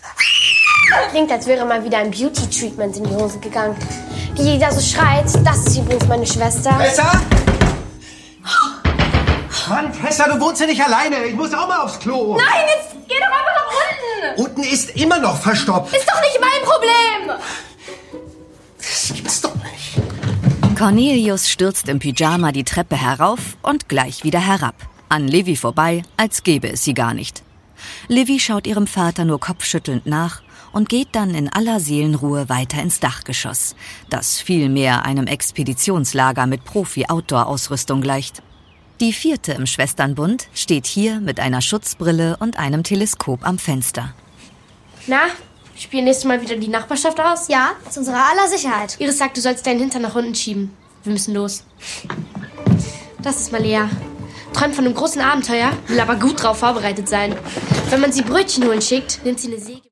Klingt, als wäre mal wieder ein Beauty-Treatment in die Hose gegangen. Wie jeder so schreit, das ist übrigens meine Schwester. Tessa! Mann, Tessa, du wohnst ja nicht alleine. Ich muss auch mal aufs Klo. Nein, jetzt geh doch einfach nach unten. Unten ist immer noch verstopft. Ist doch nicht mein Problem. Das gibt's doch nicht. Cornelius stürzt im Pyjama die Treppe herauf und gleich wieder herab. An Livy vorbei, als gäbe es sie gar nicht. Livy schaut ihrem Vater nur kopfschüttelnd nach und geht dann in aller Seelenruhe weiter ins Dachgeschoss, das viel mehr einem Expeditionslager mit Profi-Outdoor-Ausrüstung gleicht. Die 4. im Schwesternbund steht hier mit einer Schutzbrille und einem Teleskop am Fenster. Na, spielen nächstes Mal wieder die Nachbarschaft aus? Ja, zu unserer aller Sicherheit. Iris sagt, du sollst deinen Hintern nach unten schieben. Wir müssen los. Das ist Malea. Träumt von einem großen Abenteuer, will aber gut drauf vorbereitet sein. Wenn man sie Brötchen holen schickt, nimmt sie eine Säge.